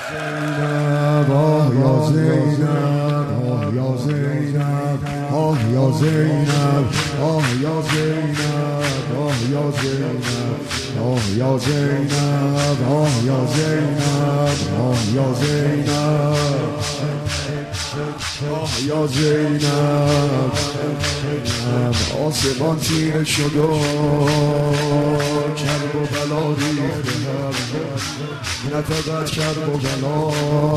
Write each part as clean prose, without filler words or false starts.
زینب آه یا زینب آه یا زینب آه یا زینب آه یا زینب آه یا زینب آه یا زینب آه یا زینب آه یا زینب آه یا زینب آسمان تیره شد و کرب و بلا ریخته نه فقط کرب و بلا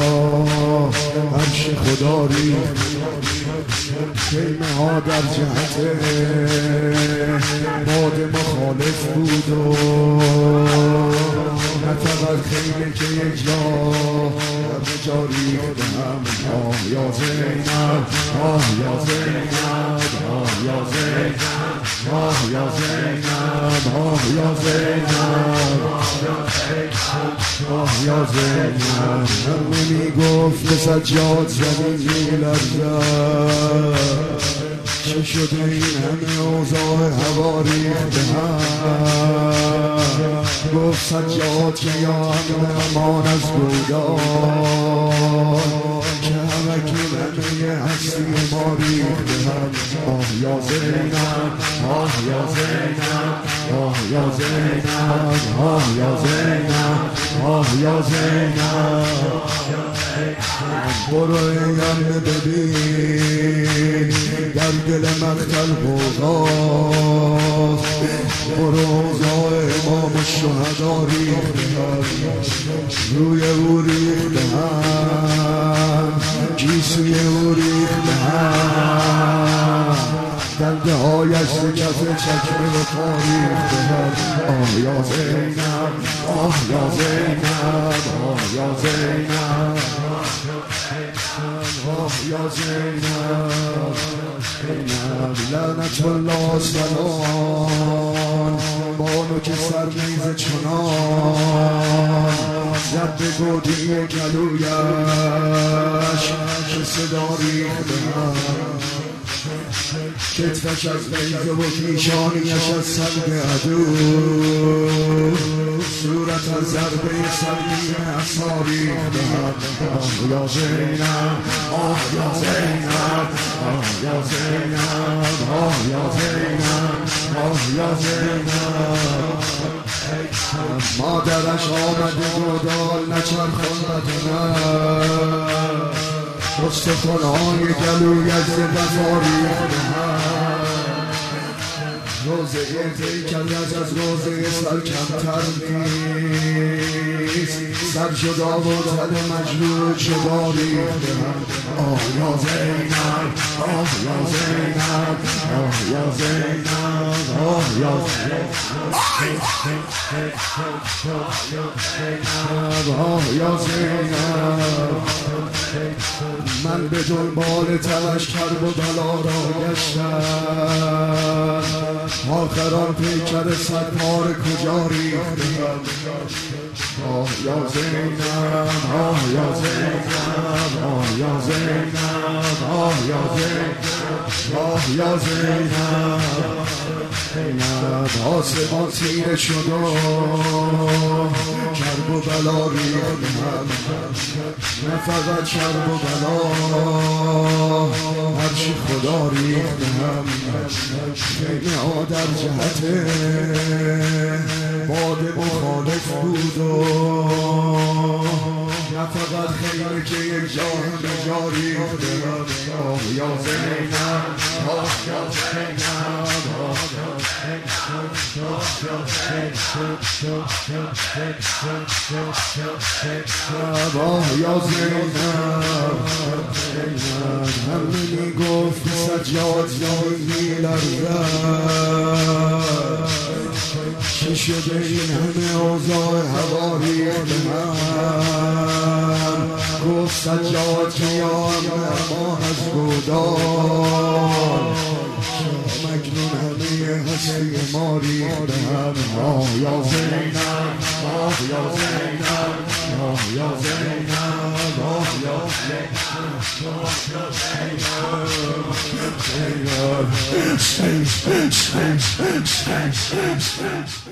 عرش خدا ریخت خیمه ها در جهت باد مخالف بود و نه فقط خیمه که یک جا همه جا ریخته هم آه یا زینب آه یا زینب آه یا زینب آه یا زینب آه یا زینب آه یا زینب همه میگفت به سجاد زمین میلرزد چه شده این همه اوضاع هوا ریخته هم گفت سجاد که یا همه امان از گودان که همکنون همه هستی ما ریخته هم آه یا زینب آه یا زینب آه یا زینب آه یا زینب آه یا زینب برو اینم ببین در دل مقتل بوزاست برو اوضاع امام الشهدا ریخته هم روی او ریخته هم کیسوی او ریخته هم دنده هایش کف چکمه و پا ریخته هم آه یا زینب آه یا زینب آه یا زینب آه یا زینب لعنت الله سلام بانو که سر نیز چنان زد به گودی گلویش که صدا ریخته هم کتفش از نیزه و پیشانیش از سنگ عدو صورت از ضربه سنگین عصا ریخته هم آه یا زینب آه یا زینب آه یا زینب آه یا زینب آه یا زینب مادرش آمده گودال نچرخاند نه استخوان‌های گلویش وفا ریخته هم روزه پیکرش از روزه سر کمتر نیست سر جدا و تن مجروح جدا ریخته هم آه یا زینب آه یا زینب آه یا زینب آه یا زینب آه یا زینب من به دنبال تلش کرب و بلا را گشتم آخران پیکر صد پار کجا ریختم آه یا زینب آه یا زینب آه یا زینب آه یا زینب آه یا زینب آسمان تیره شد و کرب و بلا ریخته هم نه فقط کرب و بلا عرش خدا ریخته هم خیمه ها در جهت باد مخالف بود و نه فقط خیمه که یک جا همه جا ریخته هم آه یا زینب آه یا زینب آه آه یا زینب همه میگفت سجاد زمین میلرزد چه شده این همه اوضاع هوا ریخته هم گفت سجاد که یا همه امان از گودال مکنون همه هستی ما ریخته هم آه یا زینب آه یا زینب آه یا زینب آه یا زینب